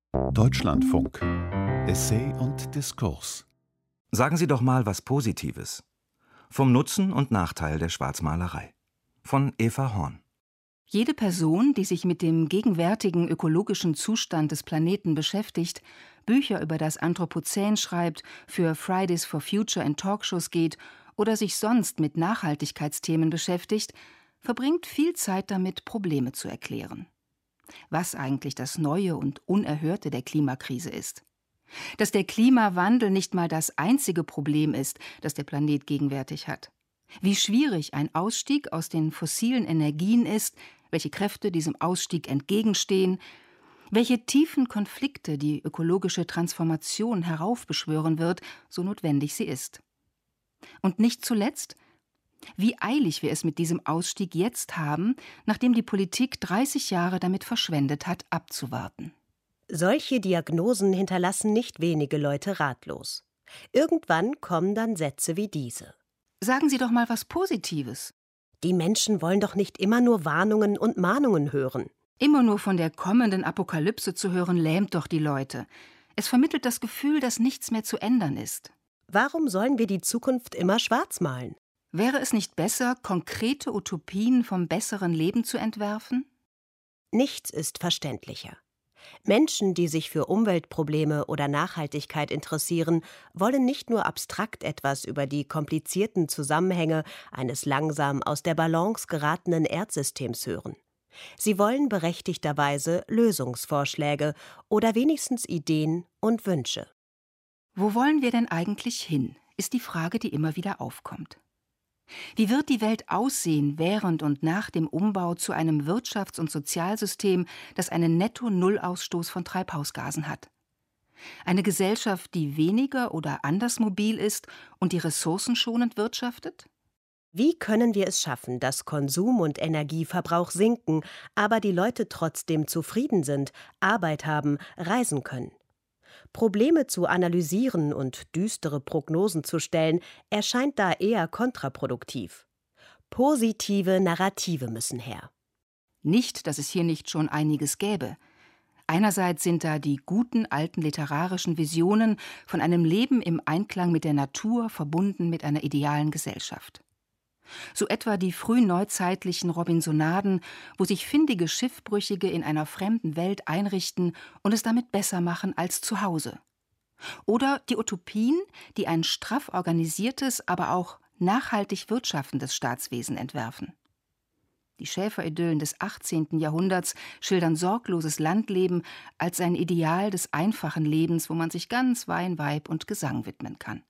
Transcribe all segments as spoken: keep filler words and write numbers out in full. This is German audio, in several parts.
Deutschlandfunk. Essay und Diskurs. Sagen Sie doch mal was Positives. Vom Nutzen und Nachteil der Schwarzmalerei. Von Eva Horn. Jede Person, die sich mit dem gegenwärtigen ökologischen Zustand des Planeten beschäftigt, Bücher über das Anthropozän schreibt, für Fridays for Future in Talkshows geht oder sich sonst mit Nachhaltigkeitsthemen beschäftigt, verbringt viel Zeit damit, Probleme zu erklären. Was eigentlich das Neue und Unerhörte der Klimakrise ist. Dass der Klimawandel nicht mal das einzige Problem ist, das der Planet gegenwärtig hat. Wie schwierig ein Ausstieg aus den fossilen Energien ist, welche Kräfte diesem Ausstieg entgegenstehen, welche tiefen Konflikte die ökologische Transformation heraufbeschwören wird, so notwendig sie ist. Und nicht zuletzt, wie eilig wir es mit diesem Ausstieg jetzt haben, nachdem die Politik dreißig Jahre damit verschwendet hat, abzuwarten. Solche Diagnosen hinterlassen nicht wenige Leute ratlos. Irgendwann kommen dann Sätze wie diese. Sagen Sie doch mal was Positives. Die Menschen wollen doch nicht immer nur Warnungen und Mahnungen hören. Immer nur von der kommenden Apokalypse zu hören, lähmt doch die Leute. Es vermittelt das Gefühl, dass nichts mehr zu ändern ist. Warum sollen wir die Zukunft immer schwarz malen? Wäre es nicht besser, konkrete Utopien vom besseren Leben zu entwerfen? Nichts ist verständlicher. Menschen, die sich für Umweltprobleme oder Nachhaltigkeit interessieren, wollen nicht nur abstrakt etwas über die komplizierten Zusammenhänge eines langsam aus der Balance geratenen Erdsystems hören. Sie wollen berechtigterweise Lösungsvorschläge oder wenigstens Ideen und Wünsche. Wo wollen wir denn eigentlich hin, ist die Frage, die immer wieder aufkommt. Wie wird die Welt aussehen während und nach dem Umbau zu einem Wirtschafts- und Sozialsystem, das einen Netto-Null-Ausstoß von Treibhausgasen hat? Eine Gesellschaft, die weniger oder anders mobil ist und die ressourcenschonend wirtschaftet? Wie können wir es schaffen, dass Konsum und Energieverbrauch sinken, aber die Leute trotzdem zufrieden sind, Arbeit haben, reisen können? Probleme zu analysieren und düstere Prognosen zu stellen, erscheint da eher kontraproduktiv. Positive Narrative müssen her. Nicht, dass es hier nicht schon einiges gäbe. Einerseits sind da die guten alten literarischen Visionen von einem Leben im Einklang mit der Natur, verbunden mit einer idealen Gesellschaft. So etwa die frühneuzeitlichen Robinsonaden, wo sich findige Schiffbrüchige in einer fremden Welt einrichten und es damit besser machen als zu Hause. Oder die Utopien, die ein straff organisiertes, aber auch nachhaltig wirtschaftendes Staatswesen entwerfen. Die Schäferidyllen des achtzehnten Jahrhunderts schildern sorgloses Landleben als ein Ideal des einfachen Lebens, wo man sich ganz Wein, Weib und Gesang widmen kann.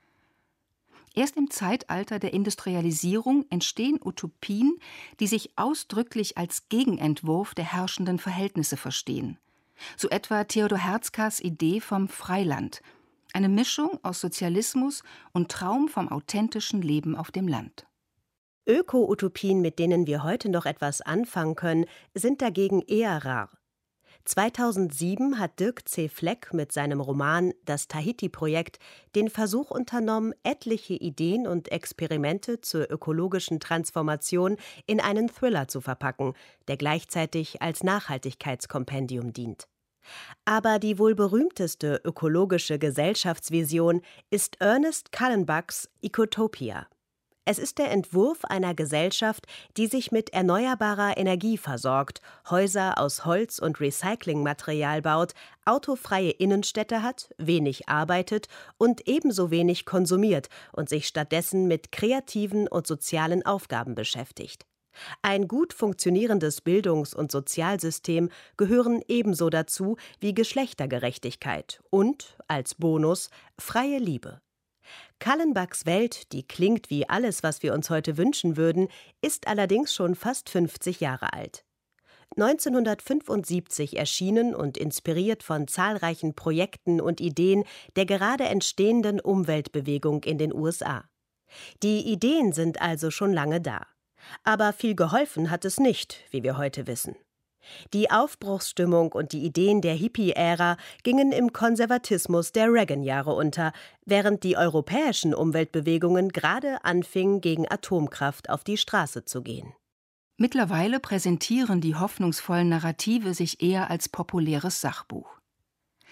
Erst im Zeitalter der Industrialisierung entstehen Utopien, die sich ausdrücklich als Gegenentwurf der herrschenden Verhältnisse verstehen. So etwa Theodor Herzkas Idee vom Freiland, eine Mischung aus Sozialismus und Traum vom authentischen Leben auf dem Land. Öko-Utopien, mit denen wir heute noch etwas anfangen können, sind dagegen eher rar. zweitausendsieben hat Dirk C. Fleck mit seinem Roman »Das Tahiti-Projekt« den Versuch unternommen, etliche Ideen und Experimente zur ökologischen Transformation in einen Thriller zu verpacken, der gleichzeitig als Nachhaltigkeitskompendium dient. Aber die wohl berühmteste ökologische Gesellschaftsvision ist Ernest Callenbachs Ecotopia. Es ist der Entwurf einer Gesellschaft, die sich mit erneuerbarer Energie versorgt, Häuser aus Holz und Recyclingmaterial baut, autofreie Innenstädte hat, wenig arbeitet und ebenso wenig konsumiert und sich stattdessen mit kreativen und sozialen Aufgaben beschäftigt. Ein gut funktionierendes Bildungs- und Sozialsystem gehören ebenso dazu wie Geschlechtergerechtigkeit und, als Bonus, freie Liebe. Callenbachs Welt, die klingt wie alles, was wir uns heute wünschen würden, ist allerdings schon fast fünfzig Jahre alt. neunzehnhundertfünfundsiebzig erschienen und inspiriert von zahlreichen Projekten und Ideen der gerade entstehenden Umweltbewegung in den U S A. Die Ideen sind also schon lange da. Aber viel geholfen hat es nicht, wie wir heute wissen. Die Aufbruchsstimmung und die Ideen der Hippie-Ära gingen im Konservatismus der Reagan-Jahre unter, während die europäischen Umweltbewegungen gerade anfingen, gegen Atomkraft auf die Straße zu gehen. Mittlerweile präsentieren die hoffnungsvollen Narrative sich eher als populäres Sachbuch.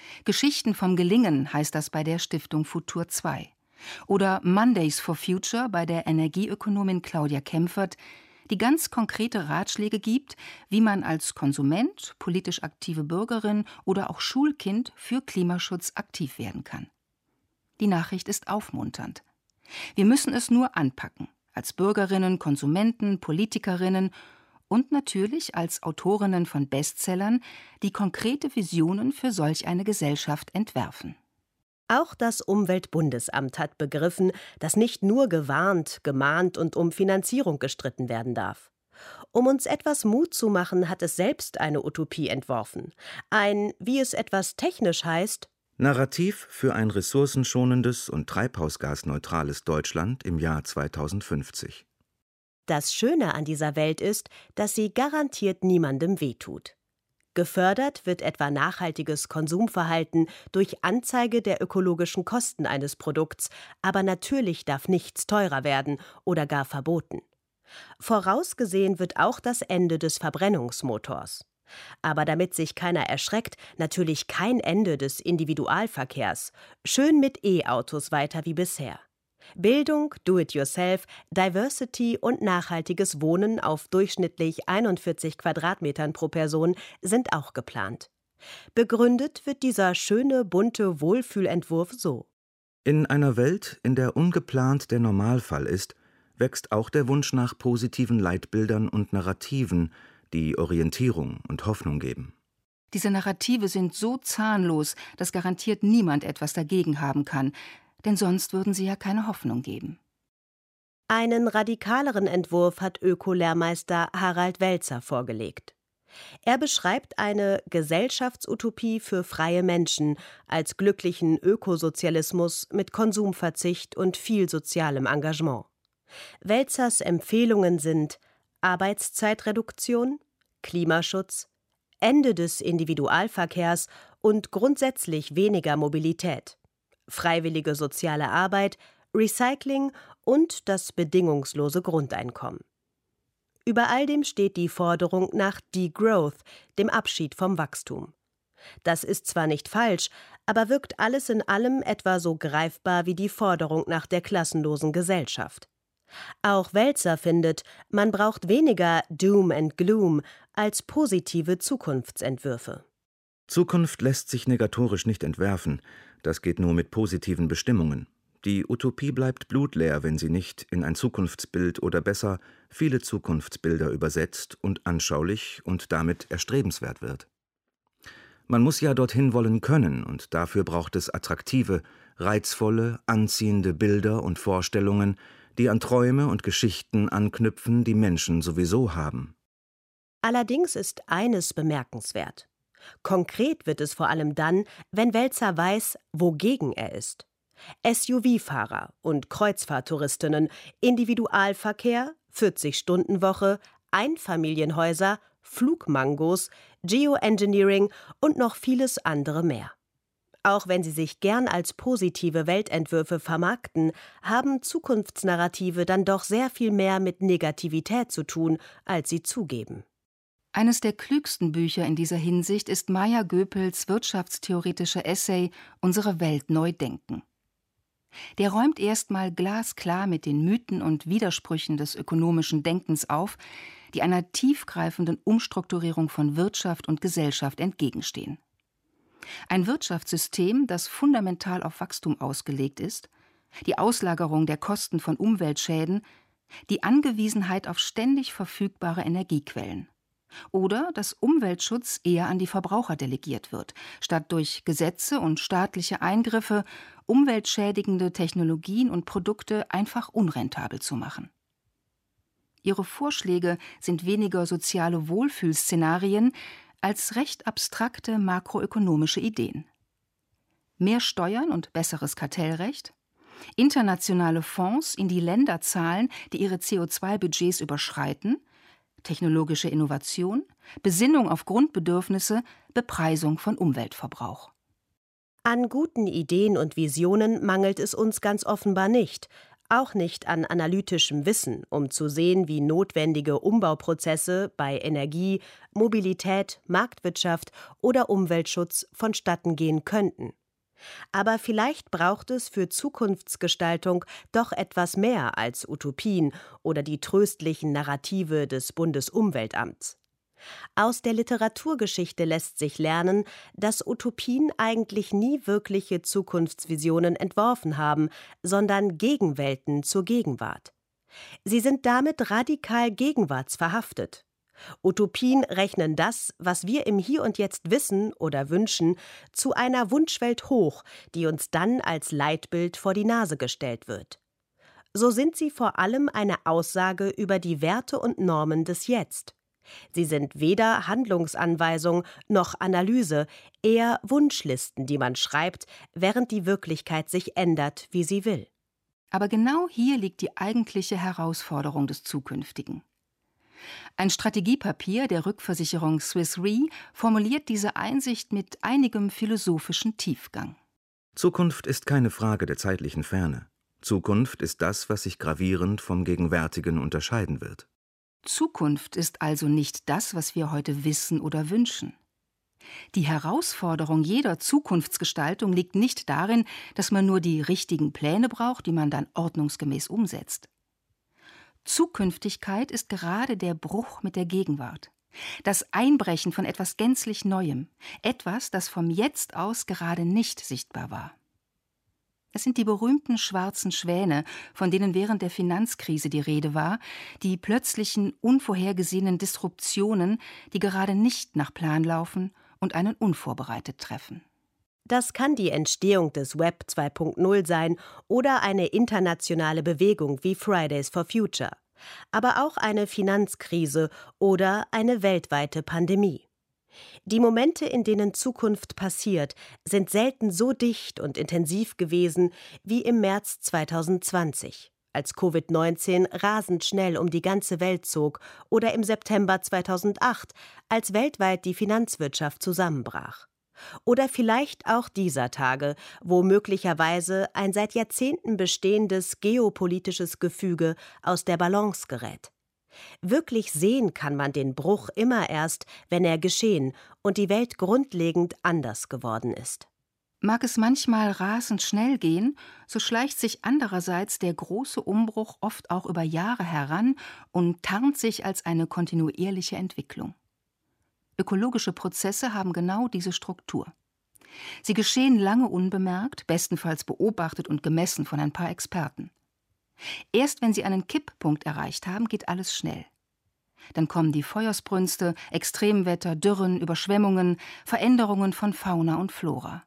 Geschichten vom Gelingen heißt das bei der Stiftung Futur zwei. Oder Mondays for Future bei der Energieökonomin Claudia Kempfert, die ganz konkrete Ratschläge gibt, wie man als Konsument, politisch aktive Bürgerin oder auch Schulkind für Klimaschutz aktiv werden kann. Die Nachricht ist aufmunternd. Wir müssen es nur anpacken, als Bürgerinnen, Konsumenten, Politikerinnen und natürlich als Autorinnen von Bestsellern, die konkrete Visionen für solch eine Gesellschaft entwerfen. Auch das Umweltbundesamt hat begriffen, dass nicht nur gewarnt, gemahnt und um Finanzierung gestritten werden darf. Um uns etwas Mut zu machen, hat es selbst eine Utopie entworfen. Ein, wie es etwas technisch heißt, Narrativ für ein ressourcenschonendes und treibhausgasneutrales Deutschland im Jahr zweitausendfünfzig. Das Schöne an dieser Welt ist, dass sie garantiert niemandem wehtut. Gefördert wird etwa nachhaltiges Konsumverhalten durch Anzeige der ökologischen Kosten eines Produkts, aber natürlich darf nichts teurer werden oder gar verboten. Vorausgesehen wird auch das Ende des Verbrennungsmotors. Aber damit sich keiner erschreckt, natürlich kein Ende des Individualverkehrs. Schön mit E-Autos weiter wie bisher. Bildung, Do-it-yourself, Diversity und nachhaltiges Wohnen auf durchschnittlich einundvierzig Quadratmetern pro Person sind auch geplant. Begründet wird dieser schöne, bunte Wohlfühlentwurf so: In einer Welt, in der ungeplant der Normalfall ist, wächst auch der Wunsch nach positiven Leitbildern und Narrativen, die Orientierung und Hoffnung geben. Diese Narrative sind so zahnlos, dass garantiert niemand etwas dagegen haben kann, denn sonst würden sie ja keine Hoffnung geben. Einen radikaleren Entwurf hat Öko-Lehrmeister Harald Welzer vorgelegt. Er beschreibt eine Gesellschaftsutopie für freie Menschen als glücklichen Ökosozialismus mit Konsumverzicht und viel sozialem Engagement. Welzers Empfehlungen sind Arbeitszeitreduktion, Klimaschutz, Ende des Individualverkehrs und grundsätzlich weniger Mobilität, freiwillige soziale Arbeit, Recycling und das bedingungslose Grundeinkommen. Über all dem steht die Forderung nach Degrowth, dem Abschied vom Wachstum. Das ist zwar nicht falsch, aber wirkt alles in allem etwa so greifbar wie die Forderung nach der klassenlosen Gesellschaft. Auch Welzer findet, man braucht weniger Doom and Gloom als positive Zukunftsentwürfe. Zukunft lässt sich negatorisch nicht entwerfen, das geht nur mit positiven Bestimmungen. Die Utopie bleibt blutleer, wenn sie nicht in ein Zukunftsbild oder besser viele Zukunftsbilder übersetzt und anschaulich und damit erstrebenswert wird. Man muss ja dorthin wollen können, und dafür braucht es attraktive, reizvolle, anziehende Bilder und Vorstellungen, die an Träume und Geschichten anknüpfen, die Menschen sowieso haben. Allerdings ist eines bemerkenswert: Konkret wird es vor allem dann, wenn Welzer weiß, wogegen er ist. S U V-Fahrer und Kreuzfahrttouristinnen, Individualverkehr, vierzig-Stunden-Woche, Einfamilienhäuser, Flugmangos, Geoengineering und noch vieles andere mehr. Auch wenn sie sich gern als positive Weltentwürfe vermarkten, haben Zukunftsnarrative dann doch sehr viel mehr mit Negativität zu tun, als sie zugeben. Eines der klügsten Bücher in dieser Hinsicht ist Maya Göpels wirtschaftstheoretische Essay »Unsere Welt neu denken«. Der räumt erstmal glasklar mit den Mythen und Widersprüchen des ökonomischen Denkens auf, die einer tiefgreifenden Umstrukturierung von Wirtschaft und Gesellschaft entgegenstehen. Ein Wirtschaftssystem, das fundamental auf Wachstum ausgelegt ist, die Auslagerung der Kosten von Umweltschäden, die Angewiesenheit auf ständig verfügbare Energiequellen. Oder dass Umweltschutz eher an die Verbraucher delegiert wird, statt durch Gesetze und staatliche Eingriffe umweltschädigende Technologien und Produkte einfach unrentabel zu machen. Ihre Vorschläge sind weniger soziale Wohlfühlszenarien als recht abstrakte makroökonomische Ideen. Mehr Steuern und besseres Kartellrecht, internationale Fonds in die Länder zahlen, die ihre C O zwei Budgets überschreiten, technologische Innovation, Besinnung auf Grundbedürfnisse, Bepreisung von Umweltverbrauch. An guten Ideen und Visionen mangelt es uns ganz offenbar nicht, Auch nicht an analytischem Wissen, um zu sehen, wie notwendige Umbauprozesse bei Energie, Mobilität, Marktwirtschaft oder Umweltschutz vonstatten gehen könnten. Aber vielleicht braucht es für Zukunftsgestaltung doch etwas mehr als Utopien oder die tröstlichen Narrative des Bundesumweltamts. Aus der Literaturgeschichte lässt sich lernen, dass Utopien eigentlich nie wirkliche Zukunftsvisionen entworfen haben, sondern Gegenwelten zur Gegenwart. Sie sind damit radikal gegenwartsverhaftet. Utopien rechnen das, was wir im Hier und Jetzt wissen oder wünschen, zu einer Wunschwelt hoch, die uns dann als Leitbild vor die Nase gestellt wird. So sind sie vor allem eine Aussage über die Werte und Normen des Jetzt. Sie sind weder Handlungsanweisung noch Analyse, eher Wunschlisten, die man schreibt, während die Wirklichkeit sich ändert, wie sie will. Aber genau hier liegt die eigentliche Herausforderung des Zukünftigen. Ein Strategiepapier der Rückversicherung Swiss Re formuliert diese Einsicht mit einigem philosophischen Tiefgang. Zukunft ist keine Frage der zeitlichen Ferne. Zukunft ist das, was sich gravierend vom Gegenwärtigen unterscheiden wird. Zukunft ist also nicht das, was wir heute wissen oder wünschen. Die Herausforderung jeder Zukunftsgestaltung liegt nicht darin, dass man nur die richtigen Pläne braucht, die man dann ordnungsgemäß umsetzt. Zukünftigkeit ist gerade der Bruch mit der Gegenwart, das Einbrechen von etwas gänzlich Neuem, etwas, das vom Jetzt aus gerade nicht sichtbar war. Es sind die berühmten schwarzen Schwäne, von denen während der Finanzkrise die Rede war, die plötzlichen, unvorhergesehenen Disruptionen, die gerade nicht nach Plan laufen und einen unvorbereitet treffen. Das kann die Entstehung des Web zwei Punkt null sein oder eine internationale Bewegung wie Fridays for Future, aber auch eine Finanzkrise oder eine weltweite Pandemie. Die Momente, in denen Zukunft passiert, sind selten so dicht und intensiv gewesen wie im März zweitausendzwanzig, als Covid neunzehn rasend schnell um die ganze Welt zog, oder im September zweitausendacht, als weltweit die Finanzwirtschaft zusammenbrach. Oder vielleicht auch dieser Tage, wo möglicherweise ein seit Jahrzehnten bestehendes geopolitisches Gefüge aus der Balance gerät. Wirklich sehen kann man den Bruch immer erst, wenn er geschehen und die Welt grundlegend anders geworden ist. Mag es manchmal rasend schnell gehen, so schleicht sich andererseits der große Umbruch oft auch über Jahre heran und tarnt sich als eine kontinuierliche Entwicklung. Ökologische Prozesse haben genau diese Struktur. Sie geschehen lange unbemerkt, bestenfalls beobachtet und gemessen von ein paar Experten. Erst wenn sie einen Kipppunkt erreicht haben, geht alles schnell. Dann kommen die Feuersbrünste, Extremwetter, Dürren, Überschwemmungen, Veränderungen von Fauna und Flora.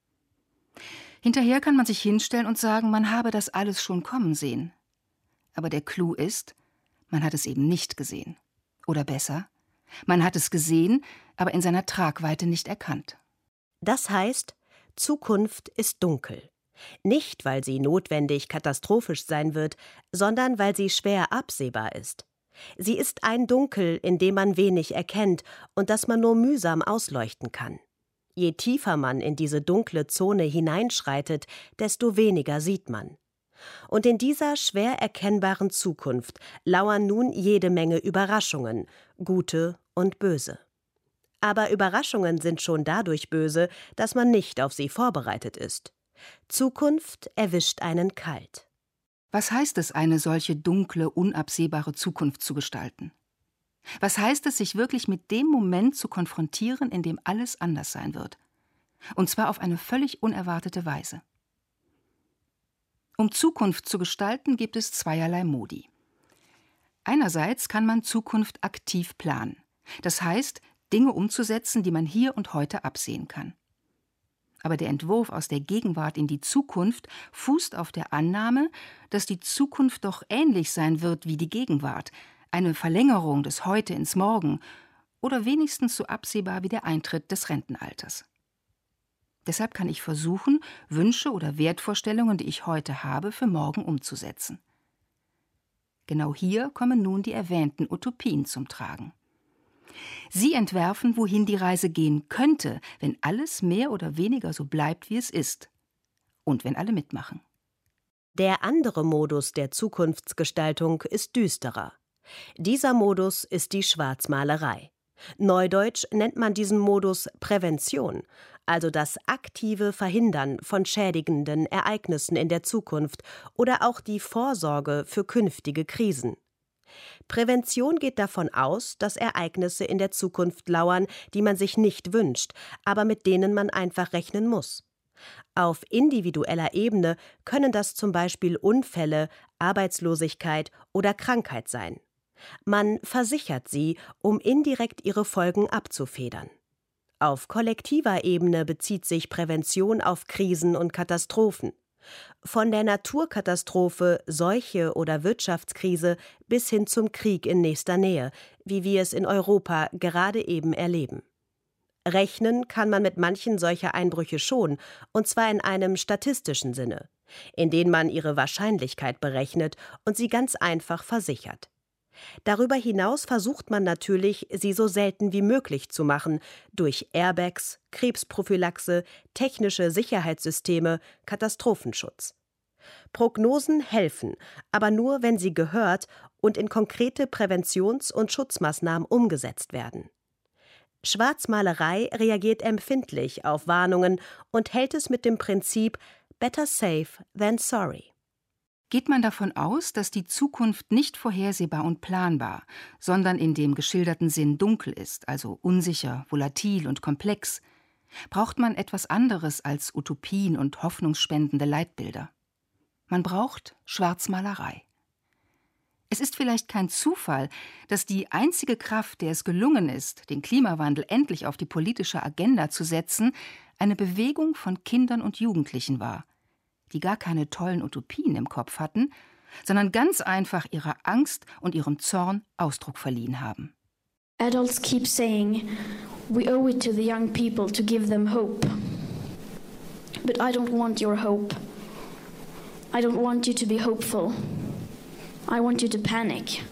Hinterher kann man sich hinstellen und sagen, man habe das alles schon kommen sehen. Aber der Clou ist, man hat es eben nicht gesehen. Oder besser, man hat es gesehen, aber in seiner Tragweite nicht erkannt. Das heißt, Zukunft ist dunkel. Nicht, weil sie notwendig katastrophisch sein wird, sondern weil sie schwer absehbar ist. Sie ist ein Dunkel, in dem man wenig erkennt und das man nur mühsam ausleuchten kann. Je tiefer man in diese dunkle Zone hineinschreitet, desto weniger sieht man. Und in dieser schwer erkennbaren Zukunft lauern nun jede Menge Überraschungen, gute und böse. Aber Überraschungen sind schon dadurch böse, dass man nicht auf sie vorbereitet ist. Zukunft erwischt einen kalt. Was heißt es, eine solche dunkle, unabsehbare Zukunft zu gestalten? Was heißt es, sich wirklich mit dem Moment zu konfrontieren, in dem alles anders sein wird? Und zwar auf eine völlig unerwartete Weise. Um Zukunft zu gestalten, gibt es zweierlei Modi. Einerseits kann man Zukunft aktiv planen. Das heißt, Dinge umzusetzen, die man hier und heute absehen kann. Aber der Entwurf aus der Gegenwart in die Zukunft fußt auf der Annahme, dass die Zukunft doch ähnlich sein wird wie die Gegenwart, eine Verlängerung des Heute ins Morgen oder wenigstens so absehbar wie der Eintritt des Rentenalters. Deshalb kann ich versuchen, Wünsche oder Wertvorstellungen, die ich heute habe, für morgen umzusetzen. Genau hier kommen nun die erwähnten Utopien zum Tragen. Sie entwerfen, wohin die Reise gehen könnte, wenn alles mehr oder weniger so bleibt, wie es ist. Und wenn alle mitmachen. Der andere Modus der Zukunftsgestaltung ist düsterer. Dieser Modus ist die Schwarzmalerei. Neudeutsch nennt man diesen Modus Prävention, also das aktive Verhindern von schädigenden Ereignissen in der Zukunft oder auch die Vorsorge für künftige Krisen. Prävention geht davon aus, dass Ereignisse in der Zukunft lauern, die man sich nicht wünscht, aber mit denen man einfach rechnen muss. Auf individueller Ebene können das zum Beispiel Unfälle, Arbeitslosigkeit oder Krankheit sein. Man versichert sie, um indirekt ihre Folgen abzufedern. Auf kollektiver Ebene bezieht sich Prävention auf Krisen und Katastrophen. Von der Naturkatastrophe, Seuche oder Wirtschaftskrise bis hin zum Krieg in nächster Nähe, wie wir es in Europa gerade eben erleben. Rechnen kann man mit manchen solcher Einbrüche schon, und zwar in einem statistischen Sinne, in dem man ihre Wahrscheinlichkeit berechnet und sie ganz einfach versichert. Darüber hinaus versucht man natürlich, sie so selten wie möglich zu machen, durch Airbags, Krebsprophylaxe, technische Sicherheitssysteme, Katastrophenschutz. Prognosen helfen, aber nur, wenn sie gehört und in konkrete Präventions- und Schutzmaßnahmen umgesetzt werden. Schwarzmalerei reagiert empfindlich auf Warnungen und hält es mit dem Prinzip Better safe than sorry. Geht man davon aus, dass die Zukunft nicht vorhersehbar und planbar, sondern in dem geschilderten Sinn dunkel ist, also unsicher, volatil und komplex, braucht man etwas anderes als Utopien und hoffnungsspendende Leitbilder. Man braucht Schwarzmalerei. Es ist vielleicht kein Zufall, dass die einzige Kraft, der es gelungen ist, den Klimawandel endlich auf die politische Agenda zu setzen, eine Bewegung von Kindern und Jugendlichen war, die gar keine tollen Utopien im Kopf hatten, sondern ganz einfach ihrer Angst und ihrem Zorn Ausdruck verliehen haben. Adults keep saying, we owe it to the young people to give them hope. But I don't want your hope. I don't want you to be hopeful. I want you to panic.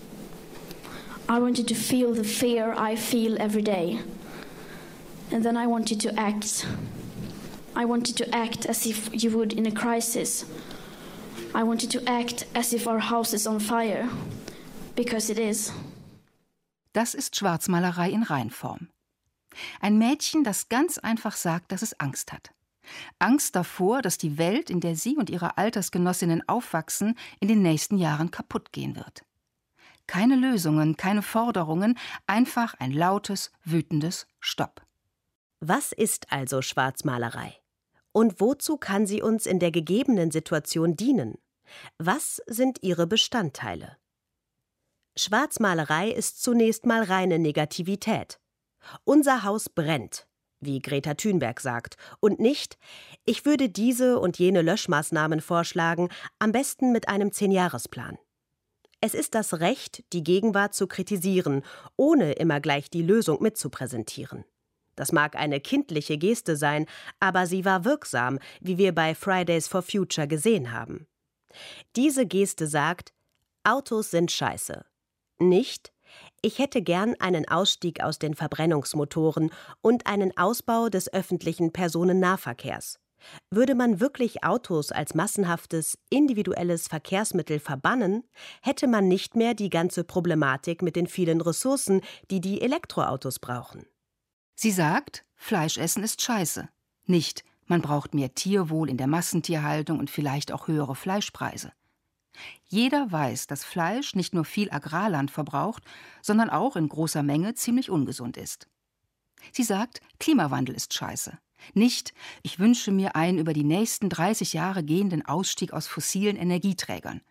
I want you to feel the fear I feel every day. And then I want you to act. I want you to act as if you would in a crisis. I want you to act as if our house is on fire. Because it is. Das ist Schwarzmalerei in Reinform. Ein Mädchen, das ganz einfach sagt, dass es Angst hat. Angst davor, dass die Welt, in der sie und ihre Altersgenossinnen aufwachsen, in den nächsten Jahren kaputt gehen wird. Keine Lösungen, keine Forderungen, einfach ein lautes, wütendes Stopp. Was ist also Schwarzmalerei? Und wozu kann sie uns in der gegebenen Situation dienen? Was sind ihre Bestandteile? Schwarzmalerei ist zunächst mal reine Negativität. Unser Haus brennt, wie Greta Thunberg sagt, und nicht, ich würde diese und jene Löschmaßnahmen vorschlagen, am besten mit einem Zehn-Jahres-Plan. Es ist das Recht, die Gegenwart zu kritisieren, ohne immer gleich die Lösung mitzupräsentieren. Das mag eine kindliche Geste sein, aber sie war wirksam, wie wir bei Fridays for Future gesehen haben. Diese Geste sagt, Autos sind scheiße. Nicht, ich hätte gern einen Ausstieg aus den Verbrennungsmotoren und einen Ausbau des öffentlichen Personennahverkehrs. Würde man wirklich Autos als massenhaftes, individuelles Verkehrsmittel verbannen, hätte man nicht mehr die ganze Problematik mit den vielen Ressourcen, die die Elektroautos brauchen. Sie sagt, Fleischessen ist scheiße. Nicht, man braucht mehr Tierwohl in der Massentierhaltung und vielleicht auch höhere Fleischpreise. Jeder weiß, dass Fleisch nicht nur viel Agrarland verbraucht, sondern auch in großer Menge ziemlich ungesund ist. Sie sagt, Klimawandel ist scheiße. Nicht, ich wünsche mir einen über die nächsten dreißig Jahre gehenden Ausstieg aus fossilen Energieträgern.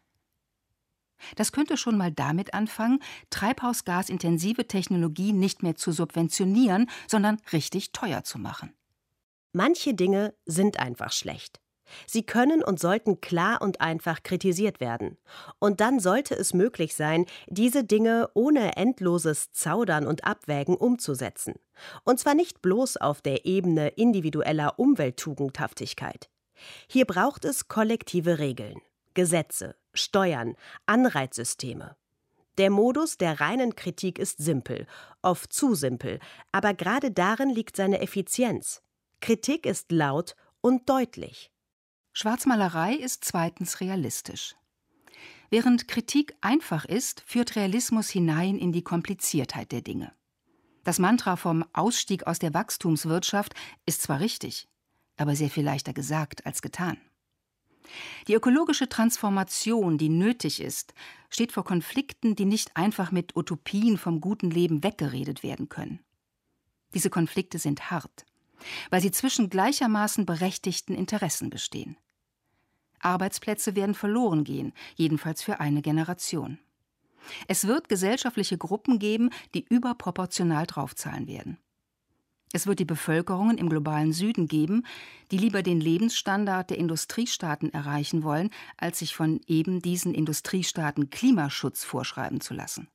Das könnte schon mal damit anfangen, treibhausgasintensive Technologie nicht mehr zu subventionieren, sondern richtig teuer zu machen. Manche Dinge sind einfach schlecht. Sie können und sollten klar und einfach kritisiert werden. Und dann sollte es möglich sein, diese Dinge ohne endloses Zaudern und Abwägen umzusetzen. Und zwar nicht bloß auf der Ebene individueller Umwelttugendhaftigkeit. Hier braucht es kollektive Regeln, Gesetze, Steuern, Anreizsysteme. Der Modus der reinen Kritik ist simpel, oft zu simpel, aber gerade darin liegt seine Effizienz. Kritik ist laut und deutlich. Schwarzmalerei ist zweitens realistisch. Während Kritik einfach ist, führt Realismus hinein in die Kompliziertheit der Dinge. Das Mantra vom Ausstieg aus der Wachstumswirtschaft ist zwar richtig, aber sehr viel leichter gesagt als getan. Die ökologische Transformation, die nötig ist, steht vor Konflikten, die nicht einfach mit Utopien vom guten Leben weggeredet werden können. Diese Konflikte sind hart, weil sie zwischen gleichermaßen berechtigten Interessen bestehen. Arbeitsplätze werden verloren gehen, jedenfalls für eine Generation. Es wird gesellschaftliche Gruppen geben, die überproportional draufzahlen werden. Es wird die Bevölkerungen im globalen Süden geben, die lieber den Lebensstandard der Industriestaaten erreichen wollen, als sich von eben diesen Industriestaaten Klimaschutz vorschreiben zu lassen.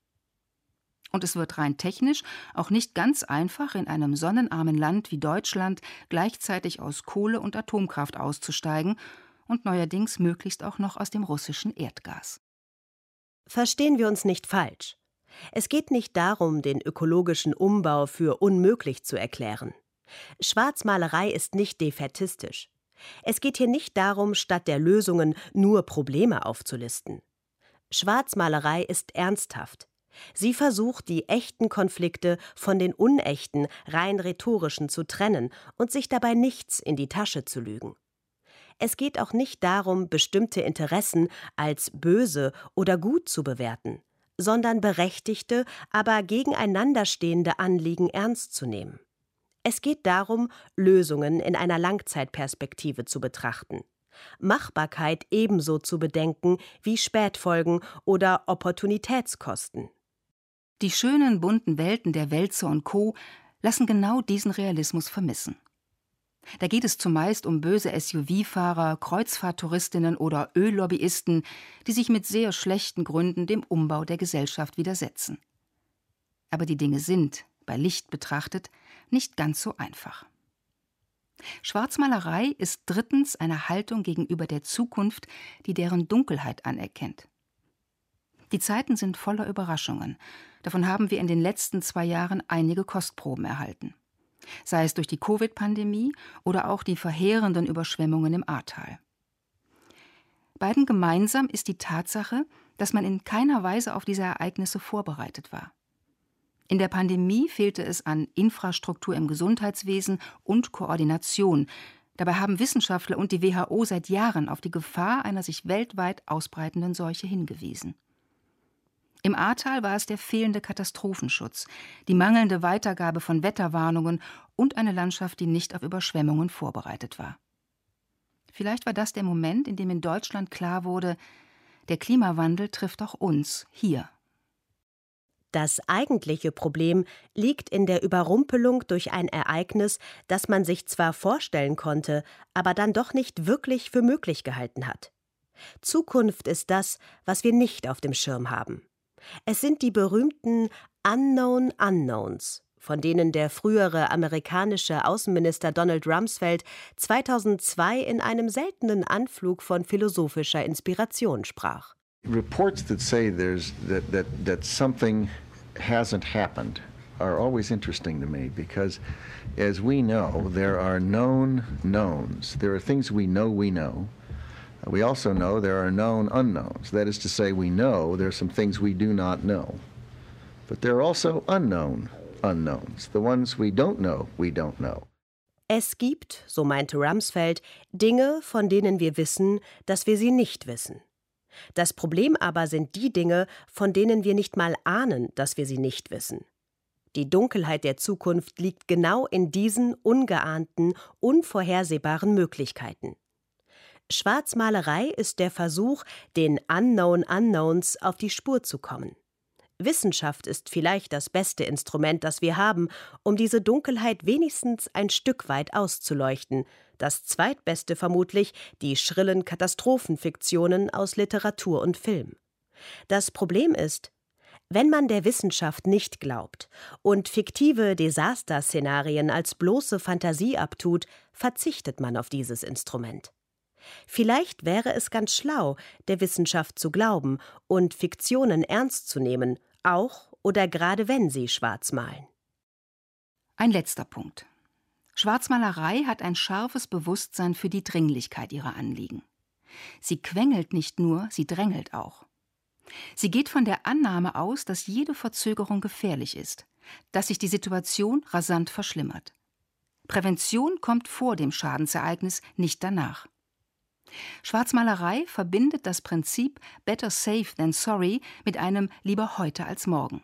Und es wird rein technisch auch nicht ganz einfach, in einem sonnenarmen Land wie Deutschland gleichzeitig aus Kohle und Atomkraft auszusteigen und neuerdings möglichst auch noch aus dem russischen Erdgas. Verstehen wir uns nicht falsch. Es geht nicht darum, den ökologischen Umbau für unmöglich zu erklären. Schwarzmalerei ist nicht defaitistisch. Es geht hier nicht darum, statt der Lösungen nur Probleme aufzulisten. Schwarzmalerei ist ernsthaft. Sie versucht, die echten Konflikte von den unechten, rein rhetorischen zu trennen und sich dabei nichts in die Tasche zu lügen. Es geht auch nicht darum, bestimmte Interessen als böse oder gut zu bewerten, sondern berechtigte, aber gegeneinander stehende Anliegen ernst zu nehmen. Es geht darum, Lösungen in einer Langzeitperspektive zu betrachten, Machbarkeit ebenso zu bedenken wie Spätfolgen oder Opportunitätskosten. Die schönen, bunten Welten der Wälzer und Co. lassen genau diesen Realismus vermissen. Da geht es zumeist um böse S U V-Fahrer, Kreuzfahrttouristinnen oder Öllobbyisten, die sich mit sehr schlechten Gründen dem Umbau der Gesellschaft widersetzen. Aber die Dinge sind, bei Licht betrachtet, nicht ganz so einfach. Schwarzmalerei ist drittens eine Haltung gegenüber der Zukunft, die deren Dunkelheit anerkennt. Die Zeiten sind voller Überraschungen. Davon haben wir in den letzten zwei Jahren einige Kostproben erhalten. Sei es durch die Covid-Pandemie oder auch die verheerenden Überschwemmungen im Ahrtal. Beiden gemeinsam ist die Tatsache, dass man in keiner Weise auf diese Ereignisse vorbereitet war. In der Pandemie fehlte es an Infrastruktur im Gesundheitswesen und Koordination. Dabei haben Wissenschaftler und die W H O seit Jahren auf die Gefahr einer sich weltweit ausbreitenden Seuche hingewiesen. Im Ahrtal war es der fehlende Katastrophenschutz, die mangelnde Weitergabe von Wetterwarnungen und eine Landschaft, die nicht auf Überschwemmungen vorbereitet war. Vielleicht war das der Moment, in dem in Deutschland klar wurde, der Klimawandel trifft auch uns hier. Das eigentliche Problem liegt in der Überrumpelung durch ein Ereignis, das man sich zwar vorstellen konnte, aber dann doch nicht wirklich für möglich gehalten hat. Zukunft ist das, was wir nicht auf dem Schirm haben. Es sind die berühmten Unknown Unknowns, von denen der frühere amerikanische Außenminister Donald Rumsfeld zweitausendzwei in einem seltenen Anflug von philosophischer Inspiration sprach. Reports that say there's that that that something hasn't happened are always interesting to me because, as we know, there are known knowns. There are things we know we know. We also know there are known unknowns. That is to say, we know there are some things we do not know. But there are also unknown unknowns. The ones we don't know, we don't know. Es gibt, so meinte Rumsfeld, Dinge, von denen wir wissen, dass wir sie nicht wissen. Das Problem aber sind die Dinge, von denen wir nicht mal ahnen, dass wir sie nicht wissen. Die Dunkelheit der Zukunft liegt genau in diesen ungeahnten, unvorhersehbaren Möglichkeiten. Schwarzmalerei ist der Versuch, den Unknown Unknowns auf die Spur zu kommen. Wissenschaft ist vielleicht das beste Instrument, das wir haben, um diese Dunkelheit wenigstens ein Stück weit auszuleuchten. Das zweitbeste vermutlich die schrillen Katastrophenfiktionen aus Literatur und Film. Das Problem ist, wenn man der Wissenschaft nicht glaubt und fiktive Desasterszenarien als bloße Fantasie abtut, verzichtet man auf dieses Instrument. Vielleicht wäre es ganz schlau, der Wissenschaft zu glauben und Fiktionen ernst zu nehmen, auch oder gerade wenn sie schwarz malen. Ein letzter Punkt. Schwarzmalerei hat ein scharfes Bewusstsein für die Dringlichkeit ihrer Anliegen. Sie quengelt nicht nur, sie drängelt auch. Sie geht von der Annahme aus, dass jede Verzögerung gefährlich ist, dass sich die Situation rasant verschlimmert. Prävention kommt vor dem Schadensereignis, nicht danach. Schwarzmalerei verbindet das Prinzip Better safe than sorry mit einem lieber heute als morgen.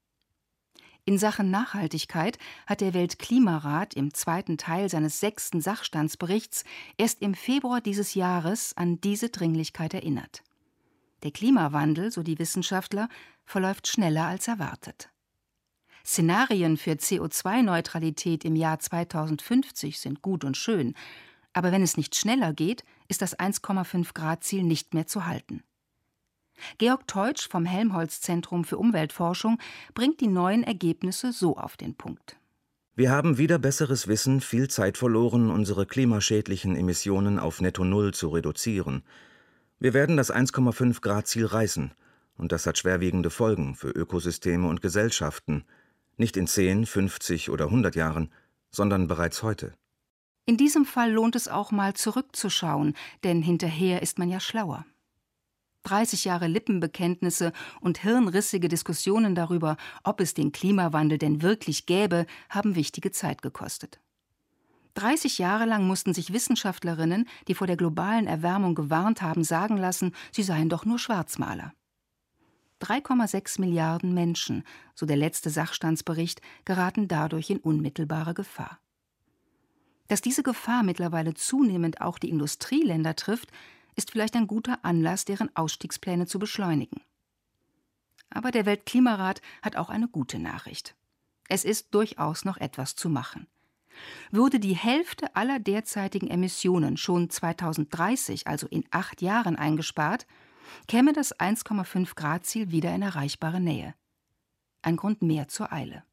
In Sachen Nachhaltigkeit hat der Weltklimarat im zweiten Teil seines sechsten Sachstandsberichts erst im Februar dieses Jahres an diese Dringlichkeit erinnert. Der Klimawandel, so die Wissenschaftler, verläuft schneller als erwartet. Szenarien für C O zwei Neutralität im Jahr zweitausendfünfzig sind gut und schön, aber wenn es nicht schneller geht, ist das eins Komma fünf Grad Ziel nicht mehr zu halten. Georg Teutsch vom Helmholtz-Zentrum für Umweltforschung bringt die neuen Ergebnisse so auf den Punkt. Wir haben wieder besseres Wissen viel Zeit verloren, unsere klimaschädlichen Emissionen auf Netto Null zu reduzieren. Wir werden das eins Komma fünf Grad Ziel reißen, und das hat schwerwiegende Folgen für Ökosysteme und Gesellschaften, nicht in zehn, fünfzig oder hundert Jahren, sondern bereits heute. In diesem Fall lohnt es auch mal zurückzuschauen, denn hinterher ist man ja schlauer. dreißig Jahre Lippenbekenntnisse und hirnrissige Diskussionen darüber, ob es den Klimawandel denn wirklich gäbe, haben wichtige Zeit gekostet. dreißig Jahre lang mussten sich Wissenschaftlerinnen, die vor der globalen Erwärmung gewarnt haben, sagen lassen, sie seien doch nur Schwarzmaler. drei Komma sechs Milliarden Menschen, so der letzte Sachstandsbericht, geraten dadurch in unmittelbare Gefahr. Dass diese Gefahr mittlerweile zunehmend auch die Industrieländer trifft, ist vielleicht ein guter Anlass, deren Ausstiegspläne zu beschleunigen. Aber der Weltklimarat hat auch eine gute Nachricht. Es ist durchaus noch etwas zu machen. Würde die Hälfte aller derzeitigen Emissionen schon zweitausenddreißig, also in acht Jahren, eingespart, käme das eins Komma fünf Grad Ziel wieder in erreichbare Nähe. Ein Grund mehr zur Eile.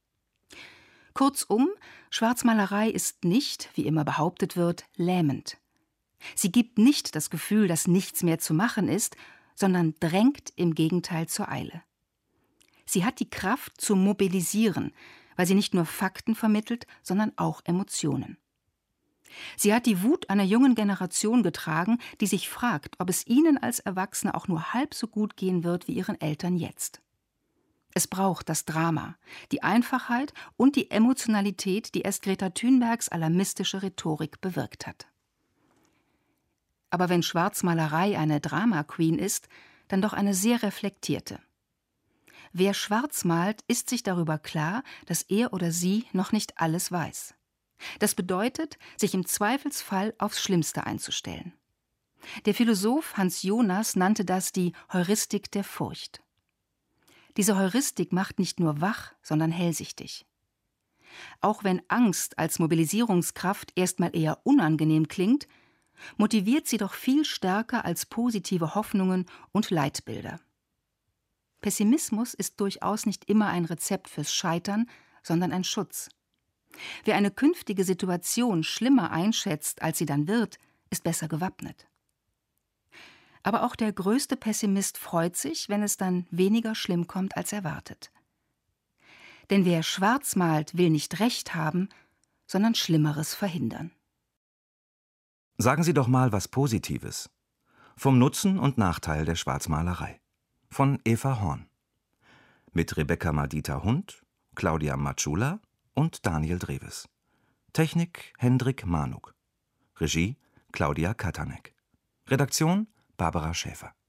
Kurzum, Schwarzmalerei ist nicht, wie immer behauptet wird, lähmend. Sie gibt nicht das Gefühl, dass nichts mehr zu machen ist, sondern drängt im Gegenteil zur Eile. Sie hat die Kraft zu mobilisieren, weil sie nicht nur Fakten vermittelt, sondern auch Emotionen. Sie hat die Wut einer jungen Generation getragen, die sich fragt, ob es ihnen als Erwachsene auch nur halb so gut gehen wird wie ihren Eltern jetzt. Es braucht das Drama, die Einfachheit und die Emotionalität, die erst Greta Thunbergs alarmistische Rhetorik bewirkt hat. Aber wenn Schwarzmalerei eine Drama-Queen ist, dann doch eine sehr reflektierte. Wer schwarz malt, ist sich darüber klar, dass er oder sie noch nicht alles weiß. Das bedeutet, sich im Zweifelsfall aufs Schlimmste einzustellen. Der Philosoph Hans Jonas nannte das die Heuristik der Furcht. Diese Heuristik macht nicht nur wach, sondern hellsichtig. Auch wenn Angst als Mobilisierungskraft erstmal eher unangenehm klingt, motiviert sie doch viel stärker als positive Hoffnungen und Leitbilder. Pessimismus ist durchaus nicht immer ein Rezept fürs Scheitern, sondern ein Schutz. Wer eine künftige Situation schlimmer einschätzt, als sie dann wird, ist besser gewappnet. Aber auch der größte Pessimist freut sich, wenn es dann weniger schlimm kommt als erwartet. Denn wer schwarz malt, will nicht Recht haben, sondern Schlimmeres verhindern. Sagen Sie doch mal was Positives. Vom Nutzen und Nachteil der Schwarzmalerei. Von Eva Horn. Mit Rebecca Madita Hund, Claudia Matschula und Daniel Drewes. Technik Hendrik Manuk. Regie Claudia Katanek. Redaktion Barbara Schäfer.